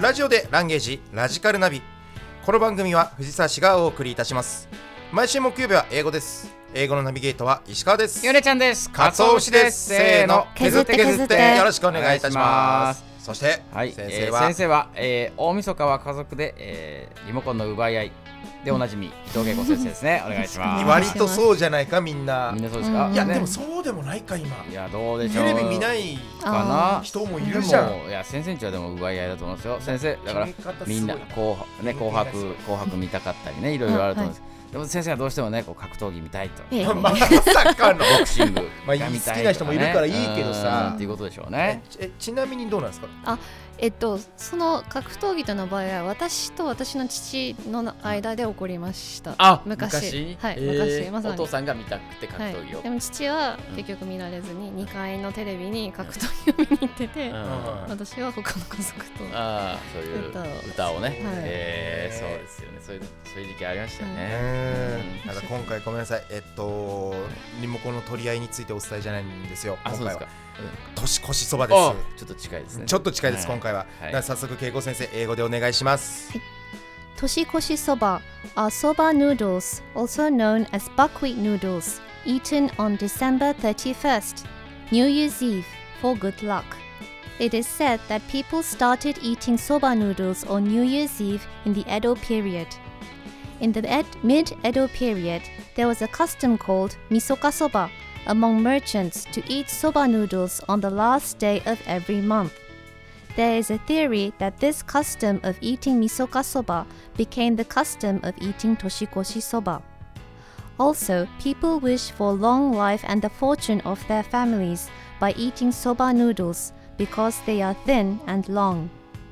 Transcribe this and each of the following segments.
ラジオでランゲージラジカルナビ。この番組は藤沢市がお送りいたします。毎週木曜日は英語です。英語のナビゲートは石川です。 ヨネちゃんです。 かつお節です。せーの、削って削ってよろしくお願いいたします。そして、 はい、 先生は、大晦日は家族で、リモコンの奪い合いでおなじみ伊藤恵子先生ですね。お願いします。 割とそうじゃないか、みんな。 みんなそうですか。 いや、でもそうでもないか今。 いや、どうでしょう。 テレビ見ないかな人もいるじゃん。 いや、先生んちはでも奪い合いだと思うんですよ。先生だからみんな紅白見たかったりね、いろいろあると思うんです。でも先生はどうしてもね、こう格闘技見たいと。 まさかのボクシングまあ好きな人もいるからいいけどさ。 っていうことでしょうね。 ちなみにどうなんですか。 その格闘技との場合は私と私の父の間で起こりました。昔、はい、昔まさにお父さんが見たくて格闘技を、 はい、でも父は結局見られずに2階のテレビに格闘技を見に行ってて、私は他の家族とそういう歌をね、 はい、 そうですよね。そういう時期ありましたよね。 ただ今回ごめんなさい、リモコンの取り合いについてお伝えじゃないんですよ。今回は年越しそばです。 ちょっと近いですね。 ちょっと近いです、今回は。早速恵子先生、英語でお願いします。 年越しそば are soba noodles, also known as buckwheat noodles, eaten on December 31st, New Year's Eve, for good luck. It is said that people started eating soba noodles on New Year's Eve in the Edo period. In the mid-Edo period, there was a custom called misoka soba among merchants to eat soba noodles on the last day of every month. There is a theory that this custom of eating misoka soba became the custom of eating toshikoshi soba. Also, people wish for long life and the fortune of their families by eating soba noodles because they are thin and long.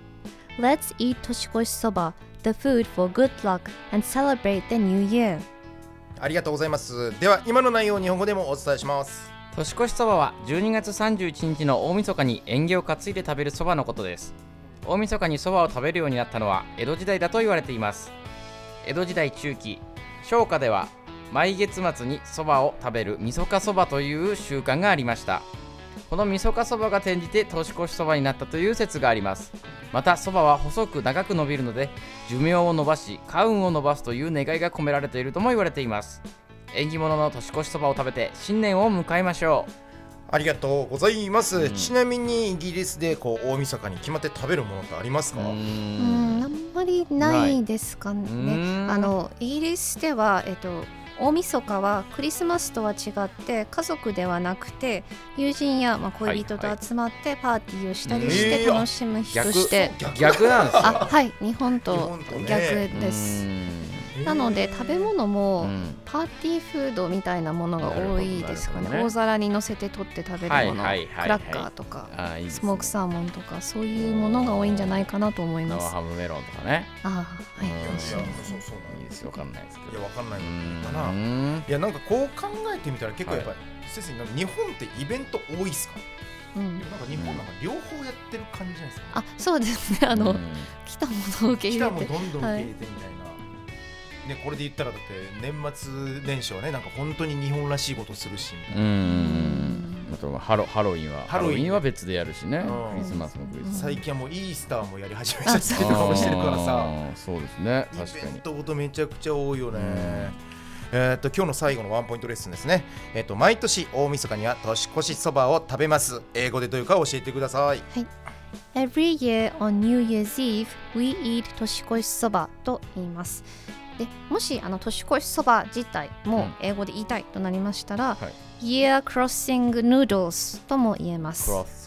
Let's eat toshikoshi soba, the food for good luck, and celebrate the new year. ありがとうございます。では今の内容を日本語でもお伝えします。 年越しそばは12月31日の大晦日に縁起を担いで食べるそばのことです。大晦日にそばを食べるようになったのは江戸時代だと言われています。江戸時代中期、商家では毎月末にそばを食べるみそかそばという習慣がありました。このみそかそばが転じて年越しそばになったという説があります。またそばは細く長く伸びるので寿命を伸ばし家運を伸ばすという願いが込められているとも言われています。縁起物の年越しそばを食べて新年を迎えましょう。 ありがとうございます。ちなみにイギリスで大晦日に決まって食べるものってありますか？ あんまりないですかね。イギリスでは、大晦日はクリスマスとは違って家族ではなくて友人や、恋人と集まってパーティーをしたりして楽しむ日として、 逆なんですよ。 はい、日本と逆です。なので食べ物もパーティーフードみたいなものが多いですかね。大皿に乗せて取って食べるもの、クラッカーとかスモークサーモンとかそういうものが多いんじゃないかなと思います。 ハムメロンとかね。 はい、 そうなんですよ。わかんないですけど。 いや、わかんないのかな。いや、なんかこう考えてみたら結構やっぱり先生、日本ってイベント多いっすか？なんか日本なんか両方やってる感じじゃないですか。 そうですね。来たものを受け入れて、 来たものどんどん受け入れてみたいな。ね、これで言ったらだって年末年始はね、なんか本当に日本らしいことするしみたいな。あとハロウィンは別でやるしね。クリスマスもクリスマス。最近はもうイースターもやり始めちゃったりとかもしてるからさ。 そうですね。確かに。 イベントごとめちゃくちゃ多いよね。今日の最後のワンポイントレッスンですね。毎年大晦日には年越しそばを食べます。英語でどういうか教えてください。 はい。Every year on New Year's Eve, we eat 年越しそばと言います。でもし年越しそば自体も英語で言いたいとなりましたら、Year Crossing Noodles とも言えます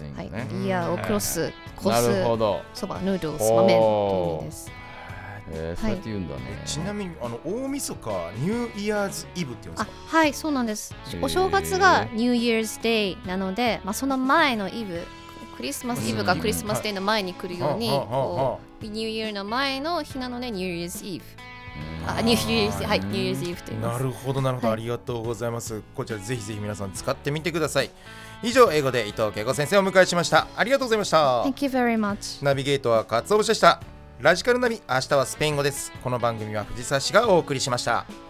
。Year をクロス、越すそば、ヌードルス、豆という意味です。 そうやって言うんだね。 ちなみに大晦日ニューイヤーズイブって言うんですか？ はい、そうなんです。お正月が New Year's Day なので、その前のイブ、クリスマスイブがクリスマスデーの前に来るように、ニューイヤーの前の日なので New Year's Eve。ニューイヤーズイブと言います。 なるほど、ありがとうございます。こちらぜひぜひ皆さん使ってみてください。以上、英語で伊藤恵子先生をお迎えしました。ありがとうございました。 Thank you very much。 ナビゲートはかつお節でした。ラジカルナビ、明日はスペイン語です。この番組は藤沢市がお送りしました。